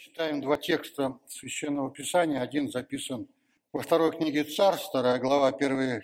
Читаем два текста Священного Писания. Один записан во второй книге Царств, 2 глава, первые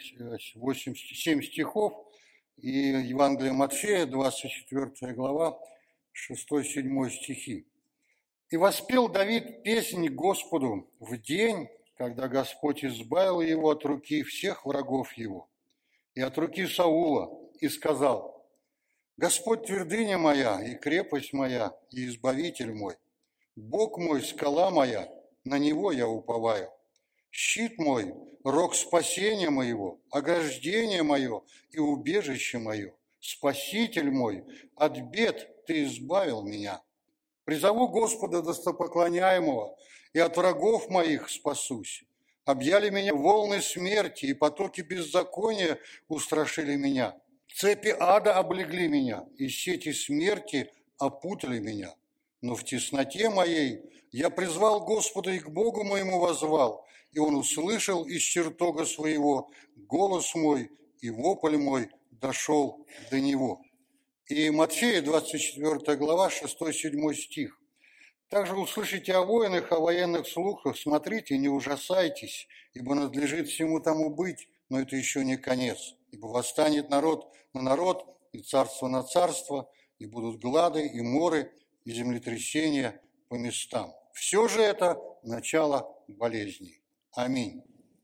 7 стихов, и Евангелие Матфея, 24 глава, 6-7 стихи. «И воспел Давид песнь Господу в день, когда Господь избавил его от руки всех врагов его, и от руки Саула, и сказал: Господь твердыня моя, и крепость моя, и избавитель мой, Бог мой, скала моя, на Него я уповаю. Щит мой, рог спасения моего, ограждение мое и убежище мое, Спаситель мой, от бед Ты избавил меня. Призову Господа достопоклоняемого, и от врагов моих спасусь. Объяли меня волны смерти, и потоки беззакония устрашили меня. Цепи ада облегли меня, и сети смерти опутали меня. Но в тесноте моей я призвал Господа и к Богу моему воззвал, и Он услышал из чертога своего голос мой, и вопль мой дошел до Него». И Матфея, 24 глава, 6-7 стих. «Также услышите о войнах, о военных слухах, смотрите, не ужасайтесь, ибо надлежит всему тому быть, но это еще не конец. Ибо восстанет народ на народ, и царство на царство, и будут глады, и моры, и землетрясения по местам. Все же это начало болезней». Аминь.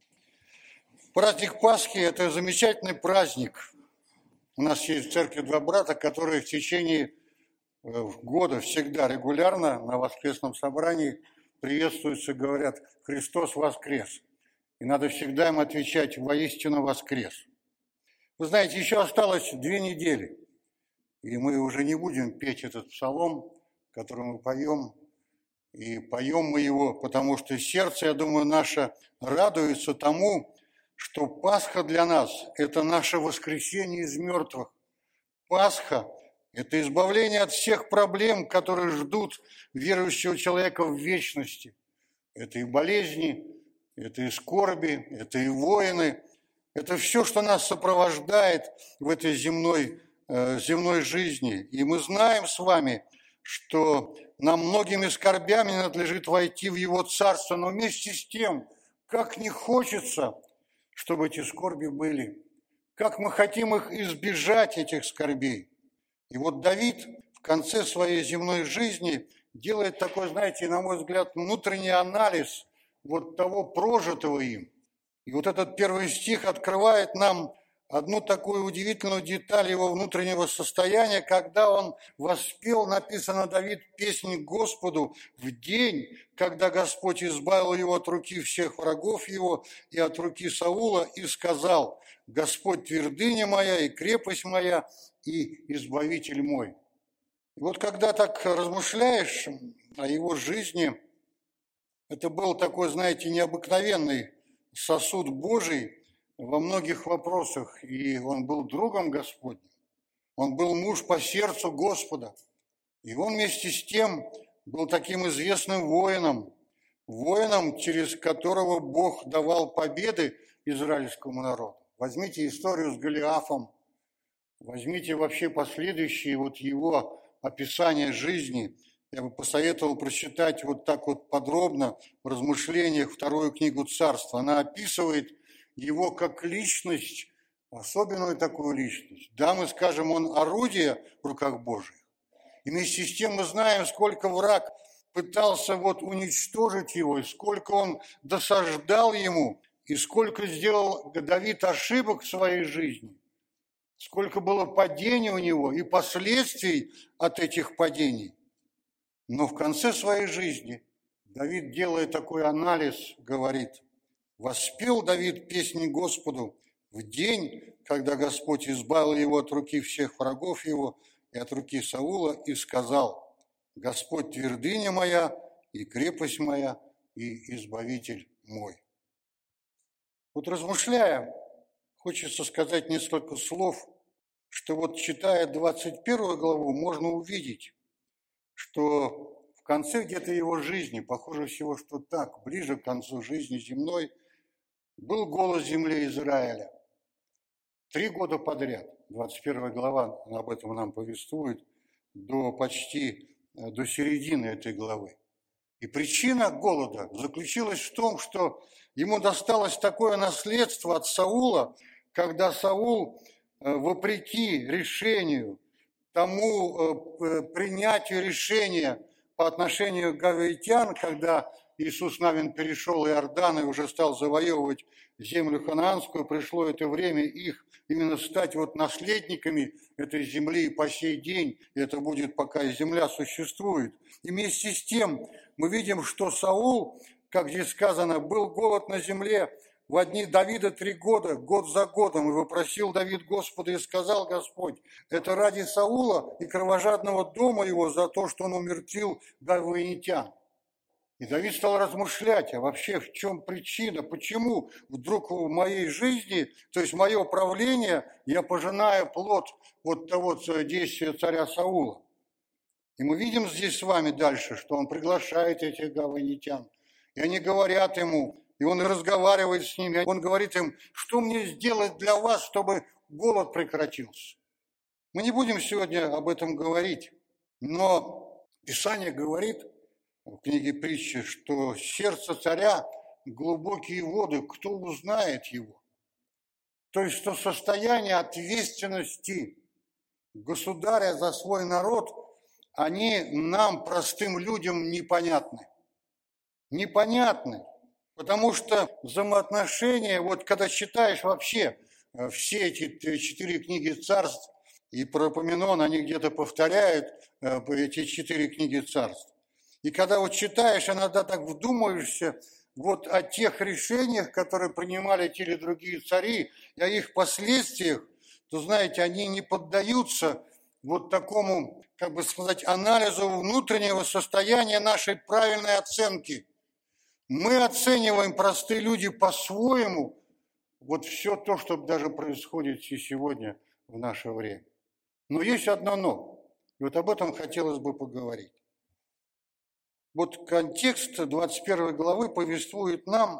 Праздник Пасхи – это замечательный праздник. У нас есть в церкви два брата, которые в течение года всегда регулярно на воскресном собрании приветствуются, говорят: «Христос воскрес». И надо всегда им отвечать: «Воистину воскрес». Вы знаете, еще осталось 2 недели, и мы уже не будем петь этот псалом, который мы поем, и поем мы его, потому что сердце, я думаю, наше радуется тому, что Пасха для нас – это наше воскресение из мертвых. Пасха – это избавление от всех проблем, которые ждут верующего человека в вечности. Это и болезни, это и скорби, это и войны, это все, что нас сопровождает в этой земной жизни. И мы знаем с вами, что нам многими скорбями надлежит войти в Его Царство, но вместе с тем, как не хочется, чтобы эти скорби были, как мы хотим их избежать, этих скорбей. И вот Давид в конце своей земной жизни делает такой, знаете, на мой взгляд, внутренний анализ вот того прожитого им. И вот этот первый стих открывает нам одну такую удивительную деталь его внутреннего состояния, когда он воспел, написано, Давид, песнь Господу в день, когда Господь избавил его от руки всех врагов его и от руки Саула, и сказал: Господь твердыня моя и крепость моя и избавитель мой. И вот когда так размышляешь о его жизни, это был такой, знаете, необыкновенный сосуд Божий во многих вопросах, и он был другом Господним, он был муж по сердцу Господа, и он вместе с тем был таким известным воином, через которого Бог давал победы израильскому народу. Возьмите историю с Голиафом, возьмите вообще последующие вот его описания жизни. Я бы посоветовал прочитать вот так вот подробно в размышлениях вторую книгу Царства. Она описывает его как личность, особенную такую личность. Да, мы скажем, он орудие в руках Божьих. И вместе с тем мы знаем, сколько враг пытался вот уничтожить его, и сколько он досаждал ему, и сколько сделал Давид ошибок в своей жизни, сколько было падений у него и последствий от этих падений. Но в конце своей жизни Давид, делая такой анализ, говорит: «Воспел Давид песни Господу в день, когда Господь избавил его от руки всех врагов его и от руки Саула, и сказал: Господь твердыня моя и крепость моя и избавитель мой». Вот размышляя, хочется сказать несколько слов, что вот читая 21 главу, можно увидеть, что в конце где-то его жизни, похоже всего, что так, ближе к концу жизни земной, был голос земли Израиля. 3 года подряд, 21 глава об этом нам повествует, до середины этой главы. И причина голода заключилась в том, что ему досталось такое наследство от Саула, когда Саул, вопреки решению, тому принятию решения по отношению к гаваитян, когда Иисус Навин перешел Иордан и уже стал завоевывать землю ханаанскую, пришло это время их именно стать вот наследниками этой земли по сей день, и это будет, пока земля существует. И вместе с тем мы видим, что Саул, как здесь сказано, был голод на земле в дни Давида 3 года, год за годом, и вопросил Давид Господа, и сказал Господь, это ради Саула и кровожадного дома его за то, что он умертвил гаваитян. И Давид стал размышлять, а вообще в чем причина, почему вдруг в моей жизни, то есть мое правление, я пожинаю плод вот того действия царя Саула. И мы видим здесь с вами дальше, что он приглашает этих гаваитян, и они говорят ему, и он разговаривает с ними, он говорит им, что мне сделать для вас, чтобы голод прекратился. Мы не будем сегодня об этом говорить, но Писание говорит в книге притчи, что сердце царя – глубокие воды, кто узнает его? То есть, что состояние ответственности государя за свой народ, они нам, простым людям, непонятны. Непонятны. Потому что взаимоотношения, вот когда читаешь вообще все эти 4 книги царств, и про Парменон они где-то повторяют эти 4 книги царств. И когда вот читаешь, иногда так вдумаешься вот о тех решениях, которые принимали те или другие цари, и о их последствиях, то, знаете, они не поддаются вот такому, как бы сказать, анализу внутреннего состояния нашей правильной оценки. Мы оцениваем, простые люди, по-своему вот все то, что даже происходит и сегодня в наше время. Но есть одно но, и вот об этом хотелось бы поговорить. Вот контекст 21 главы повествует нам,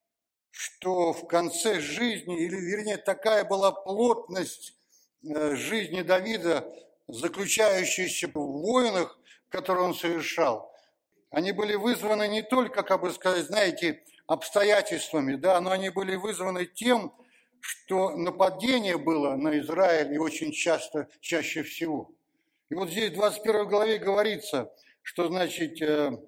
что в конце жизни, или вернее такая была плотность жизни Давида, заключающаяся в войнах, которые он совершал. Они были вызваны не только, как бы сказать, знаете, обстоятельствами, да, но они были вызваны тем, что нападение было на Израиль и очень часто, чаще всего. И вот здесь в 21 главе говорится, что, значит,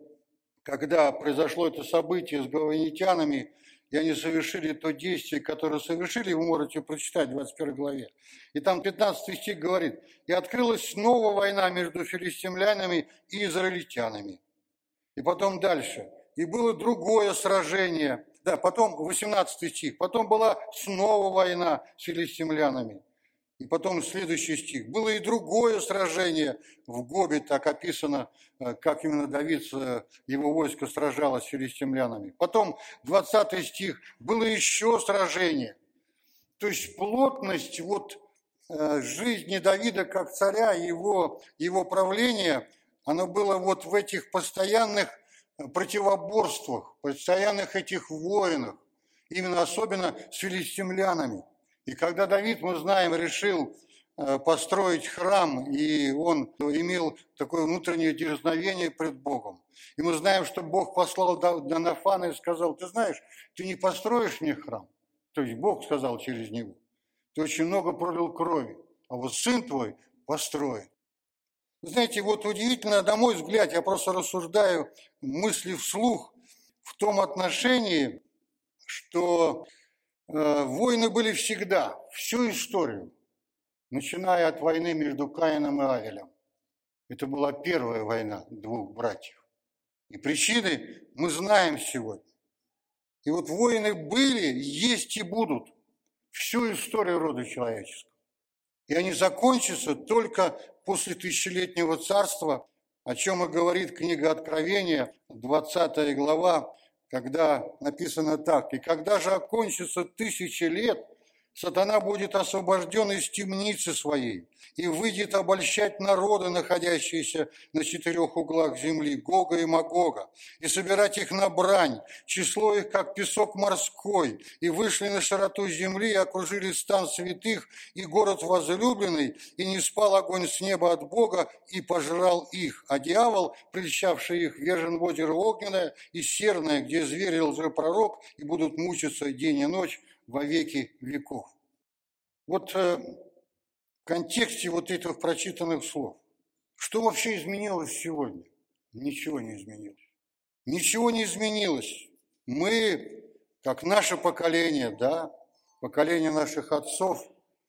когда произошло это событие с гаваитянами, и они совершили то действие, которое совершили, вы можете прочитать в 21 главе. И там 15 стих говорит, «И открылась снова война между филистимлянами и израильтянами». И потом дальше. «И было другое сражение». Да, потом 18 стих. «Потом была снова война с филистимлянами». И потом следующий стих. «Было и другое сражение в Гобе», так описано, как именно Давид, его войско сражалось с филистимлянами. Потом 20 стих. «Было еще сражение». То есть плотность вот жизни Давида как царя, его правления, оно было вот в этих постоянных противоборствах, постоянных этих войнах, именно особенно с филистимлянами. И когда Давид, мы знаем, решил построить храм, и он имел такое внутреннее дерзновение пред Богом. И мы знаем, что Бог послал Нафана и сказал, ты знаешь, ты не построишь мне храм. То есть Бог сказал через него, ты очень много пролил крови, а вот сын твой построит. Вы знаете, вот удивительно, на мой взгляд, я просто рассуждаю мысли вслух в том отношении, что войны были всегда, всю историю, начиная от войны между Каином и Авелем. Это была первая война двух братьев. И причины мы знаем сегодня. И вот войны были, есть и будут всю историю рода человеческого. И они закончатся только после тысячелетнего царства, о чем и говорит книга Откровения, 20 глава, когда написано так. «И когда же окончится 1000 лет, Сатана будет освобожден из темницы своей и выйдет обольщать народы, находящиеся на четырех углах земли, Гога и Магога, и собирать их на брань, число их, как песок морской, и вышли на широту земли, и окружили стан святых и город возлюбленный, и не спал огонь с неба от Бога, и пожрал их. А дьявол, прельщавший их, вержен в озеро огненное и серное, где зверь и лжепророк, и будут мучиться день и ночь во веки веков. Вот в контексте вот этих прочитанных слов, что вообще изменилось сегодня? Ничего не изменилось. Ничего не изменилось. Мы, как наше поколение, да, поколение наших отцов,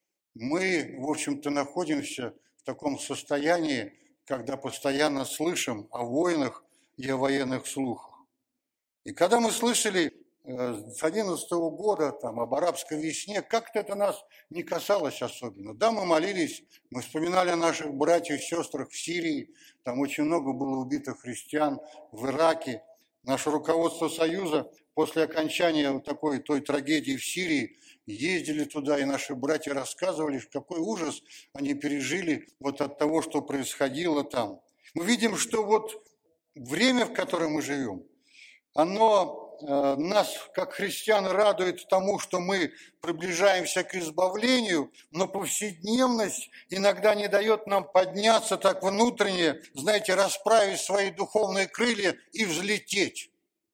мы, в общем-то, находимся в таком состоянии, когда постоянно слышим о войнах и о военных слухах. И когда мы слышали с 2011 года там, об арабской весне, как-то это нас не касалось особенно. Да, мы молились, мы вспоминали о наших братьях и сестрах в Сирии, там очень много было убитых христиан в Ираке. Наше руководство Союза после окончания той трагедии в Сирии ездили туда, и наши братья рассказывали, какой ужас они пережили вот от того, что происходило там. Мы видим, что вот время, в котором мы живем, оно нас, как христиан, радует тому, что мы приближаемся к избавлению, но повседневность иногда не дает нам подняться так внутренне, знаете, расправить свои духовные крылья и взлететь.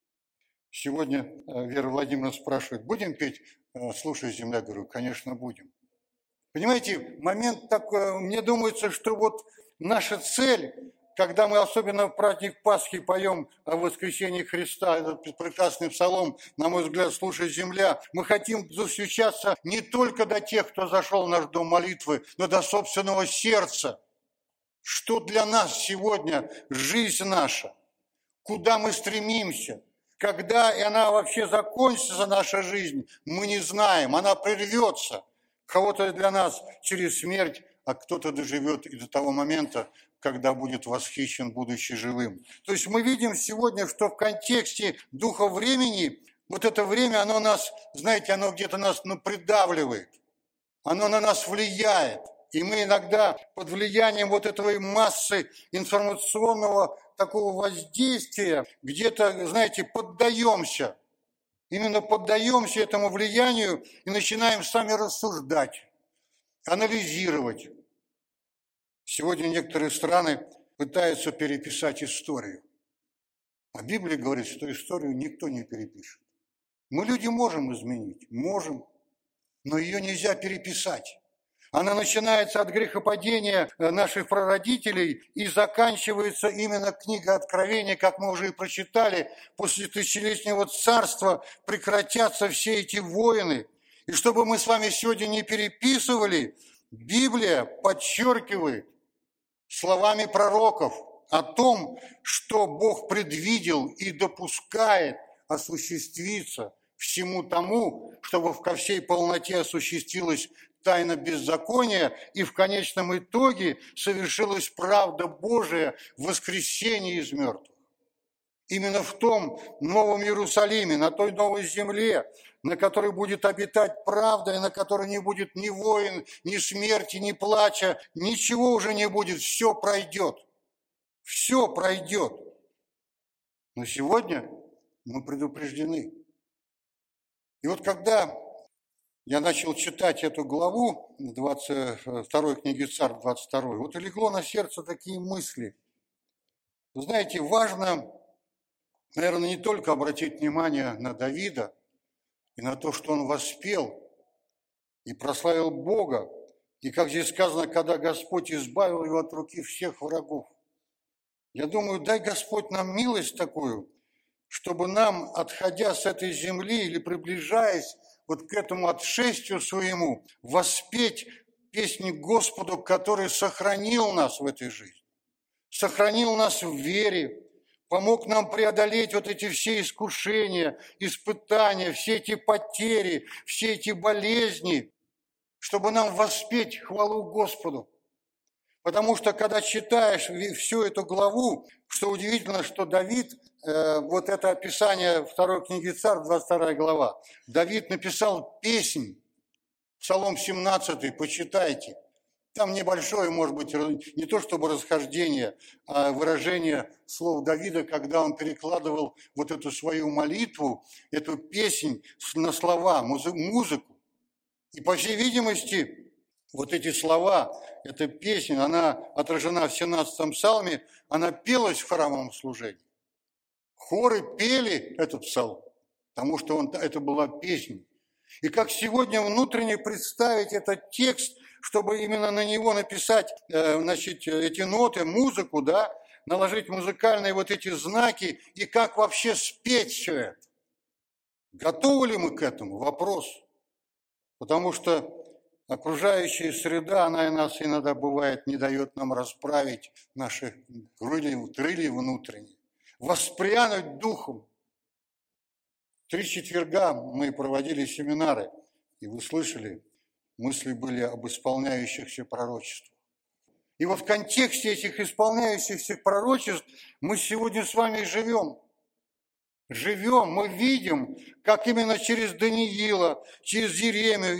Сегодня Вера Владимировна спрашивает, будем петь «Слушай, земля»? Говорю, конечно, будем. Понимаете, момент такой, мне думается, что вот наша цель, когда мы особенно в праздник Пасхи поем о воскресении Христа, этот прекрасный псалом, на мой взгляд, «Слушай, земля», мы хотим достучаться не только до тех, кто зашел в наш дом молитвы, но до собственного сердца. Что для нас сегодня жизнь наша? Куда мы стремимся? Когда она вообще закончится, наша жизнь, мы не знаем, она прервется. Кого-то для нас через смерть, а кто-то доживет и до того момента, когда будет восхищен, будучи живым. То есть мы видим сегодня, что в контексте духа времени, вот это время, оно нас, знаете, оно где-то нас придавливает, оно на нас влияет. И мы иногда под влиянием вот этой массы информационного такого воздействия где-то, знаете, поддаемся. Именно поддаемся этому влиянию и начинаем сами рассуждать, анализировать. Сегодня некоторые страны пытаются переписать историю. А Библия говорит, что историю никто не перепишет. Мы, люди, можем изменить, можем, но ее нельзя переписать. Она начинается от грехопадения наших прародителей и заканчивается именно книгой Откровения, как мы уже и прочитали, после тысячелетнего царства прекратятся все эти войны. И чтобы мы с вами сегодня не переписывали, Библия подчеркивает словами пророков о том, что Бог предвидел и допускает осуществиться всему тому, чтобы ко всей полноте осуществилась тайна беззакония, и в конечном итоге совершилась правда Божия в воскресении из мертвых. Именно в том новом Иерусалиме, на той новой земле, на которой будет обитать правда, и на которой не будет ни войн, ни смерти, ни плача, ничего уже не будет, все пройдет. Все пройдет. Но сегодня мы предупреждены. И вот когда я начал читать эту главу 22 книги Царств, 22, вот и легло на сердце такие мысли. Вы знаете, важно, наверное, не только обратить внимание на Давида и на то, что он воспел и прославил Бога, и, как здесь сказано, когда Господь избавил его от руки всех врагов. Я думаю, дай Господь нам милость такую, чтобы нам, отходя с этой земли или приближаясь вот к этому отшествию своему, воспеть песни Господу, который сохранил нас в этой жизни, сохранил нас в вере, помог нам преодолеть вот эти все искушения, испытания, все эти потери, все эти болезни, чтобы нам воспеть хвалу Господу. Потому что, когда читаешь всю эту главу, что удивительно, что Давид, вот это описание второй книги Царств, 22 глава, Давид написал песнь Псалом 17, почитайте. Там небольшое, может быть, не то чтобы расхождение, а выражение слов Давида, когда он перекладывал вот эту свою молитву, эту песнь на слова, музыку. И, по всей видимости, вот эти слова, эта песня, она отражена в 17-м псалме, она пелась в храмовом служении. Хоры пели этот псалом, потому что это была песня. И как сегодня внутренне представить этот текст, чтобы именно на него написать, значит, эти ноты, музыку, да, наложить музыкальные вот эти знаки, и как вообще спеть все это? Готовы ли мы к этому? Вопрос. Потому что окружающая среда, она нас иногда бывает не дает нам расправить наши крылья внутренние, воспрянуть духом. 3 четверга мы проводили семинары, и вы слышали, мысли были об исполняющихся пророчествах. И вот в контексте этих исполняющихся пророчеств мы сегодня с вами живем. Живем, мы видим, как именно через Даниила, через Иеремию,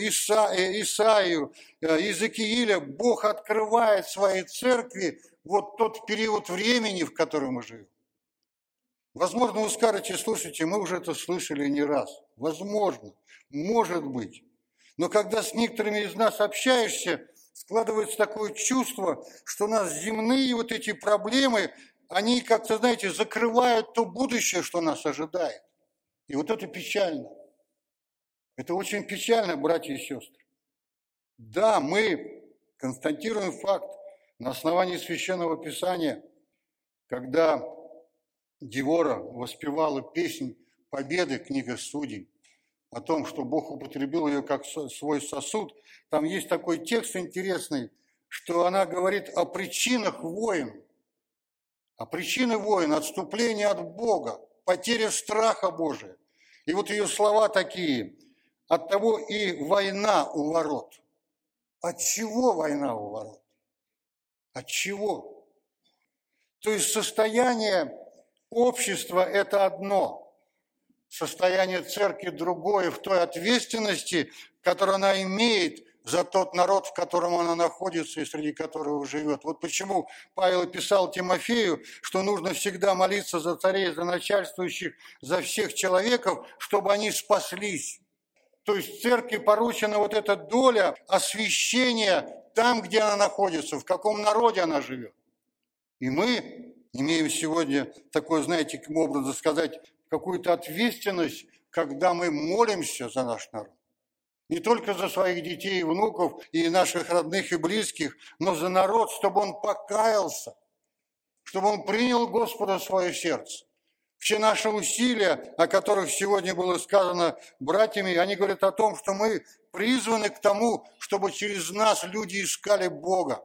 Исаию, Иезекииля Бог открывает своей церкви вот тот период времени, в котором мы живем. Возможно, вы скажете, слушайте, мы уже это слышали не раз. Возможно, может быть. Но когда с некоторыми из нас общаешься, складывается такое чувство, что у нас земные вот эти проблемы, они как-то, знаете, закрывают то будущее, что нас ожидает. И вот это печально. Это очень печально, братья и сестры. Да, мы констатируем факт на основании Священного Писания, когда Девора воспевала песнь победы, книга Судей, о том, что Бог употребил ее как свой сосуд. Там есть такой текст интересный, что она говорит о причинах войн. А причины войн – отступление от Бога, потеря страха Божия. И вот ее слова такие: «Оттого и война у ворот». От чего война у ворот? От чего? То есть состояние общества – это одно, состояние церкви – другое, в той ответственности, которую она имеет за тот народ, в котором она находится и среди которого живет. Вот почему Павел писал Тимофею, что нужно всегда молиться за царей, за начальствующих, за всех человеков, чтобы они спаслись. То есть церкви поручена вот эта доля освящения там, где она находится, в каком народе она живет. И мы имеем сегодня такое, знаете, как образно сказать, какую-то ответственность, когда мы молимся за наш народ. Не только за своих детей и внуков, и наших родных и близких, но за народ, чтобы он покаялся, чтобы он принял Господа в свое сердце. Все наши усилия, о которых сегодня было сказано братьями, они говорят о том, что мы призваны к тому, чтобы через нас люди искали Бога.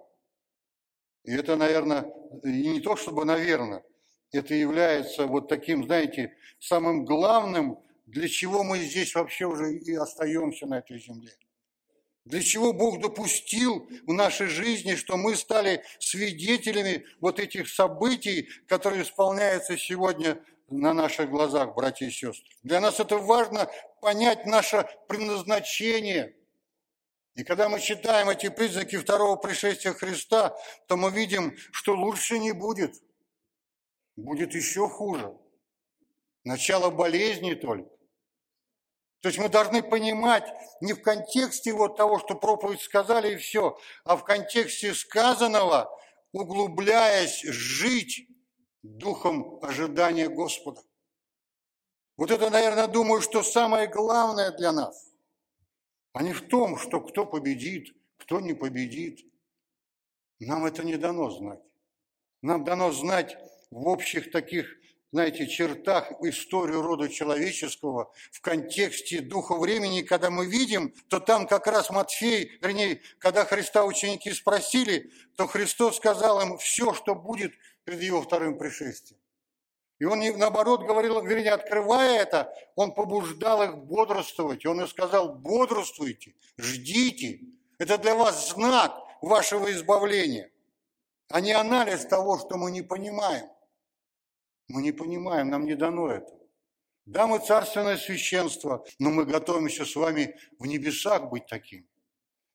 И это, наверное, и не то чтобы, наверное, это является вот таким, знаете, самым главным, для чего мы здесь вообще уже и остаемся на этой земле. Для чего Бог допустил в нашей жизни, что мы стали свидетелями вот этих событий, которые исполняются сегодня на наших глазах, братья и сестры. Для нас это важно понять наше предназначение. И когда мы читаем эти признаки второго пришествия Христа, то мы видим, что лучше не будет. Будет еще хуже. Начало болезни только. То есть мы должны понимать не в контексте вот того, что проповедь сказали и все, а в контексте сказанного, углубляясь, жить духом ожидания Господа. Вот это, наверное, думаю, что самое главное для нас. А не в том, что кто победит, кто не победит. Нам это не дано знать. Нам дано знать в общих таких, знаете, чертах историю рода человеческого в контексте духа времени, когда мы видим, то там как раз Матфей, вернее, когда Христа ученики спросили, то Христос сказал им все, что будет перед его вторым пришествием. И он, наоборот, говорил, вернее, открывая это, он побуждал их бодрствовать. И он им сказал: бодрствуйте, ждите. Это для вас знак вашего избавления, а не анализ того, что мы не понимаем. Мы не понимаем, нам не дано этого. Да, мы царственное священство, но мы готовимся с вами в небесах быть таким.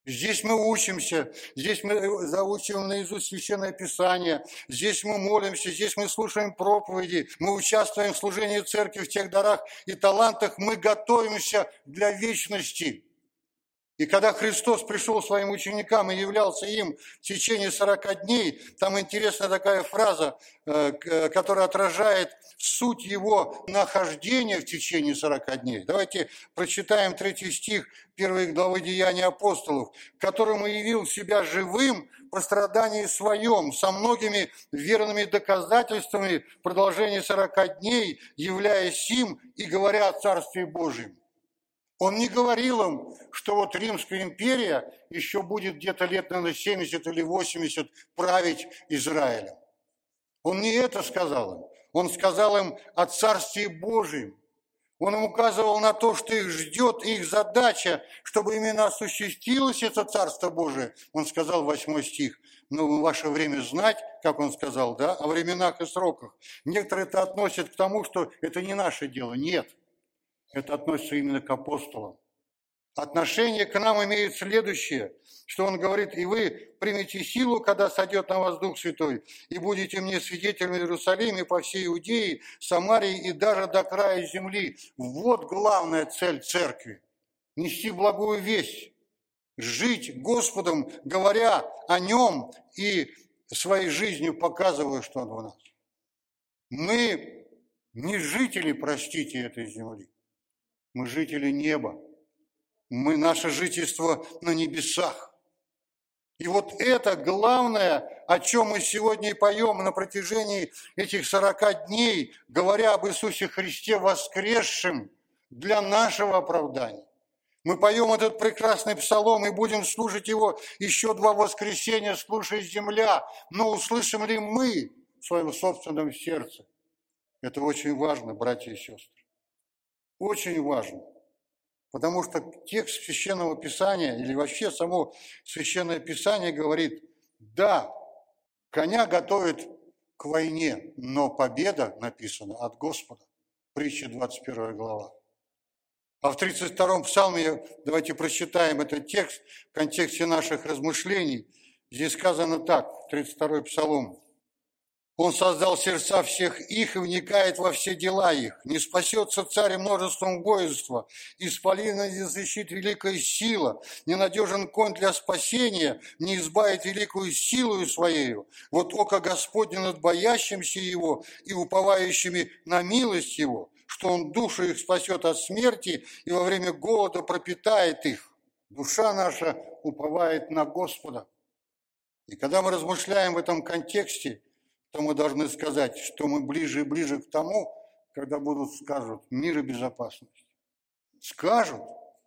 Здесь мы учимся, здесь мы заучиваем наизусть Священное Писание, здесь мы молимся, здесь мы слушаем проповеди, мы участвуем в служении церкви в тех дарах и талантах, мы готовимся для вечности. И когда Христос пришел своим ученикам и являлся им в течение 40 дней, там интересная такая фраза, которая отражает суть его нахождения в течение 40 дней. Давайте прочитаем 3 стих 1 главы Деяний апостолов, которому явил себя живым по страдании своем, со многими верными доказательствами в продолжении 40 дней, являясь им и говоря о Царстве Божьем. Он не говорил им, что вот Римская империя еще будет где-то лет, наверное, 70 или 80 править Израилем. Он не это сказал им. Он сказал им о Царстве Божьем. Он им указывал на то, что их ждет, их задача, чтобы именно осуществилось это Царство Божие. Он сказал, 8 стих, ну, ваше время знать, как он сказал, да, о временах и сроках. Некоторые это относят к тому, что это не наше дело. Нет. Это относится именно к апостолам. Отношение к нам имеет следующее, что он говорит, и вы примете силу, когда сойдет на вас Дух Святой, и будете мне свидетелями в Иерусалиме, по всей Иудее, Самарии и даже до края земли. Вот главная цель церкви – нести благую весть, жить Господом, говоря о Нем и своей жизнью показывая, что Он в нас. Мы не жители, простите, этой земли. Мы жители неба. Наше жительство на небесах. И вот это главное, о чем мы сегодня и поем на протяжении этих 40 дней, говоря об Иисусе Христе воскресшем для нашего оправдания. Мы поем этот прекрасный псалом и будем слушать его еще 2 воскресенья, слушай земля. Но услышим ли мы в своем собственном сердце? Это очень важно, братья и сестры. Очень важно, потому что текст Священного Писания или вообще само Священное Писание говорит, да, коня готовят к войне, но победа написана от Господа. Притча 21 глава. А в 32-м псалме, давайте прочитаем этот текст в контексте наших размышлений. Здесь сказано так, 32-й псалом. Он создал сердца всех их и вникает во все дела их. Не спасется царь множеством воинства, исполина не защитит великая сила, ненадежен конь для спасения, не избавит великую силою своею. Вот око Господне над боящимся его и уповающими на милость его, что он душу их спасет от смерти и во время голода пропитает их. Душа наша уповает на Господа. И когда мы размышляем в этом контексте, то мы должны сказать, что мы ближе и ближе к тому, когда скажут мир и безопасность. Скажут,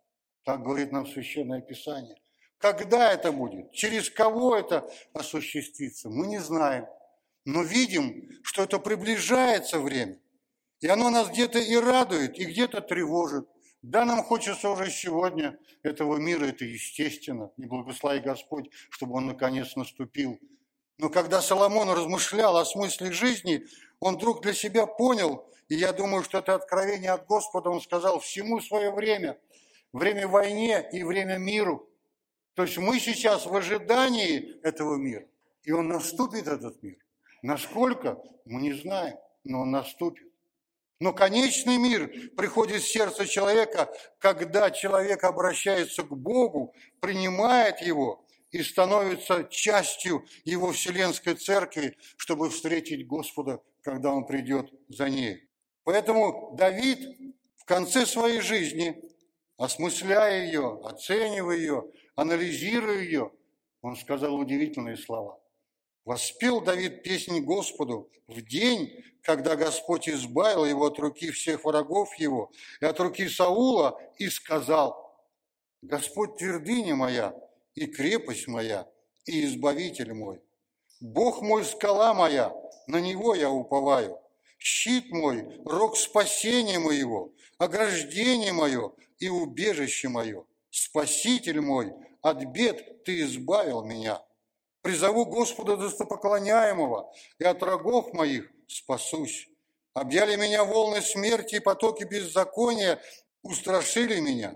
так говорит нам Священное Писание. Когда это будет? Через кого это осуществится? Мы не знаем. Но видим, что это приближается время. И оно нас где-то и радует, и где-то тревожит. Да, нам хочется уже сегодня этого мира, это естественно. И благослови Господь, чтобы он наконец наступил. Но когда Соломон размышлял о смысле жизни, он вдруг для себя понял, и я думаю, что это откровение от Господа, он сказал, всему свое время. Время войне и время миру. То есть мы сейчас в ожидании этого мира. И он наступит, этот мир. Насколько? Мы не знаем, но он наступит. Но конечный мир приходит в сердце человека, когда человек обращается к Богу, принимает его и становится частью его вселенской церкви, чтобы встретить Господа, когда он придет за ней. Поэтому Давид в конце своей жизни, осмысляя ее, оценивая ее, анализируя ее, он сказал удивительные слова. «Воспел Давид песнь Господу в день, когда Господь избавил его от руки всех врагов его и от руки Саула, и сказал: Господь твердыня моя и крепость моя, и избавитель мой. Бог мой, скала моя, на Него я уповаю. Щит мой, рог спасения моего, ограждение мое и убежище мое. Спаситель мой, от бед Ты избавил меня. Призову Господа достопоклоняемого, и от врагов моих спасусь. Объяли меня волны смерти и потоки беззакония, устрашили меня.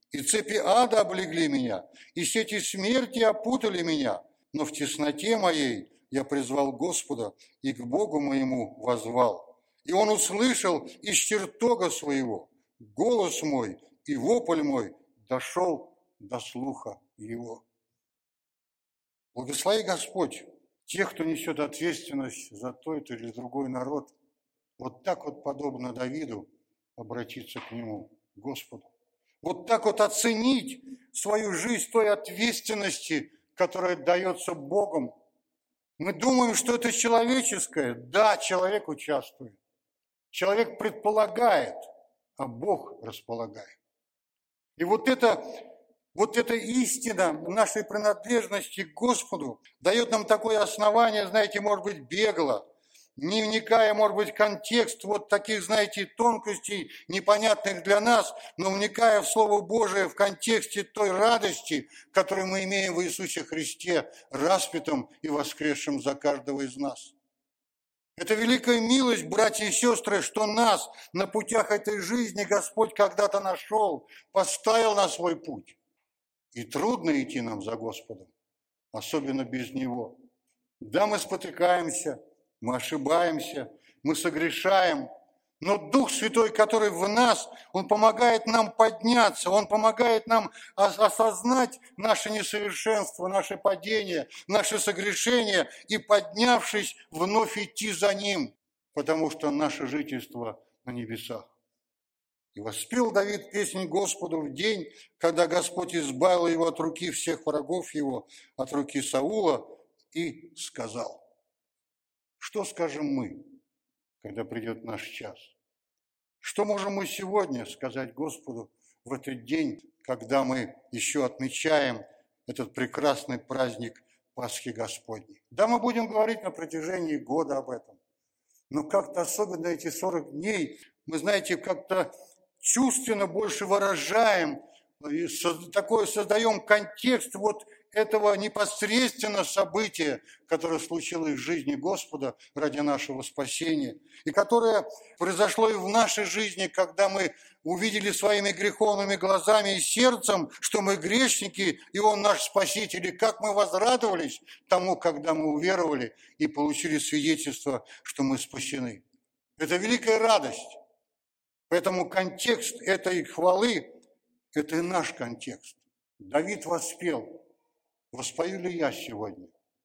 и цепи ада облегли меня, и сети смерти опутали меня, но в тесноте моей я призвал Господа и к Богу моему воззвал. И Он услышал из чертога своего голос мой, и вопль мой дошел до слуха его. Благослови Господь тех, кто несет ответственность за тот или другой народ, вот так вот, подобно Давиду, обратиться к Нему, Господу. Вот так вот оценить свою жизнь той ответственности, которая дается Богом. Мы думаем, что это человеческое. Да, человек участвует. Человек предполагает, а Бог располагает. И вот эта истина нашей принадлежности к Господу дает нам такое основание, знаете, может быть, бегло, не вникая, может быть, в контекст вот таких, знаете, тонкостей, непонятных для нас, но вникая в Слово Божие в контексте той радости, которую мы имеем в Иисусе Христе, распятом и воскресшем за каждого из нас. Это великая милость, братья и сестры, что нас на путях этой жизни Господь когда-то нашел, поставил на свой путь. И трудно идти нам за Господом, особенно без Него. Да, мы спотыкаемся, мы ошибаемся, мы согрешаем, но Дух Святой, который в нас, Он помогает нам подняться, Он помогает нам осознать наше несовершенство, наше падение, наше согрешение и, поднявшись, вновь идти за Ним, потому что наше жительство на небесах. И воспел Давид песнь Господу в день, когда Господь избавил его от руки всех врагов его, от руки Саула, и сказал. Что скажем мы, когда придет наш час? Что можем мы сегодня сказать Господу в этот день, когда мы еще отмечаем этот прекрасный праздник Пасхи Господней? Да, мы будем говорить на протяжении года об этом, но как-то особенно эти 40 дней, мы, знаете, как-то чувственно больше выражаем, такой создаем контекст вот этого непосредственно события, которое случилось в жизни Господа ради нашего спасения, и которое произошло и в нашей жизни, когда мы увидели своими греховными глазами и сердцем, что мы грешники, и Он наш Спаситель, и как мы возрадовались тому, когда мы уверовали и получили свидетельство, что мы спасены. Это великая радость. Поэтому контекст этой хвалы – это и наш контекст. Давид воспел. Воспою ли я сегодня?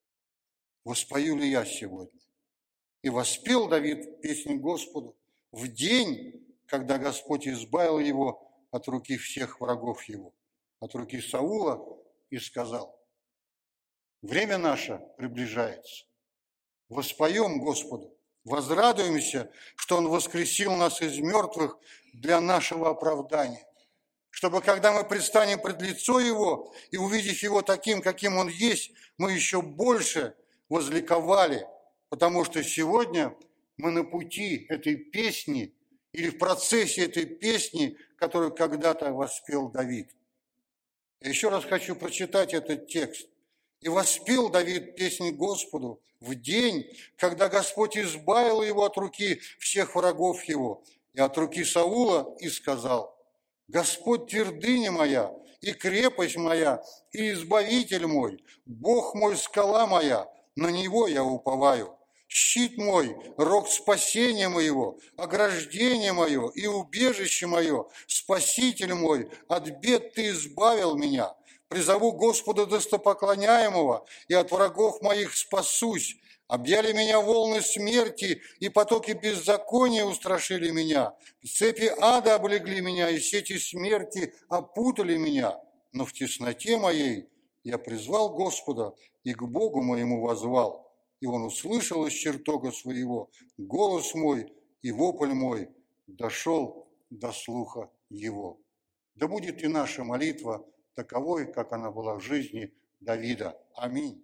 Воспою ли я сегодня? И воспел Давид песнь Господу в день, когда Господь избавил его от руки всех врагов его, от руки Саула, и сказал: время наше приближается. Воспоем Господу, возрадуемся, что Он воскресил нас из мертвых для нашего оправдания. Чтобы, когда мы предстанем пред лицо Его и, увидев Его таким, каким Он есть, мы еще больше возликовали, потому что сегодня мы на пути этой песни или в процессе этой песни, которую когда-то воспел Давид. Я еще раз хочу прочитать этот текст. «И воспел Давид песнь Господу в день, когда Господь избавил его от руки всех врагов его и от руки Саула, и сказал: Господь твердыня моя, и крепость моя, и избавитель мой, Бог мой, скала моя, на Него я уповаю. Щит мой, рог спасения моего, ограждение мое и убежище мое, Спаситель мой, от бед Ты избавил меня. Призову Господа достопоклоняемого, и от врагов моих спасусь. Объяли меня волны смерти, и потоки беззакония устрашили меня. Цепи ада облегли меня, и сети смерти опутали меня. Но в тесноте моей я призвал Господа, и к Богу моему воззвал. И Он услышал из чертога своего голос мой, и вопль мой дошел до слуха Его. Да будет и наша молитва таковой, как она была в жизни Давида. Аминь.